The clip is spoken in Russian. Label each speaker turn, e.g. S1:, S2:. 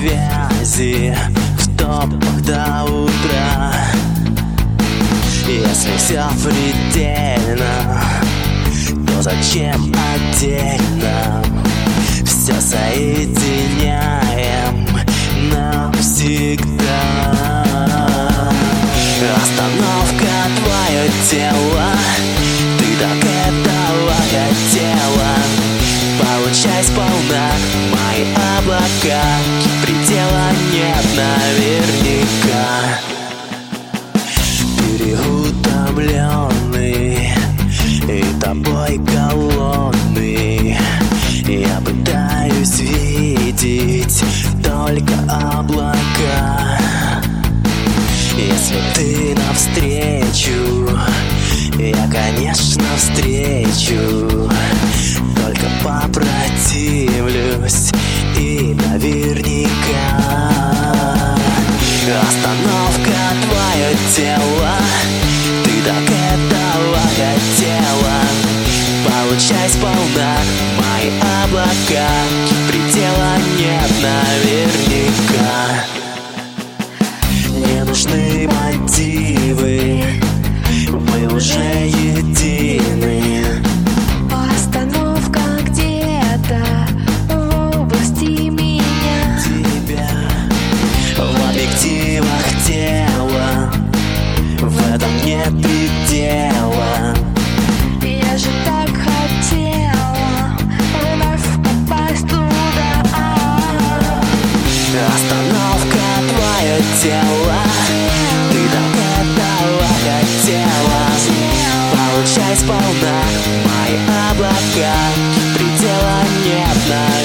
S1: связи в топах до утра. Если все предельно, то зачем отдельно? Все соединяем навсегда. Остановка, твое тело, ты так этого хотела. Получай сполна мои облака, предела нет наверняка. Переутомленный и тобой голодный, я пытаюсь видеть только облака. Если ты навстречу, я, конечно, встречу, только попротивлюсь и наверняка. Остановка, твое тело, ты так этого хотела. Получай сполна мои облака, предела нет наверняка. Не нужны мотивы, мы уже едины.
S2: Остановка где-то в области меня.
S1: Тебя в объективах тела, в этом нет предела.
S2: Я же так хотела вновь попасть туда.
S1: Остановка, твое тело, ты так этого хотела. Получай сполна мои облака, предела нет наверняка.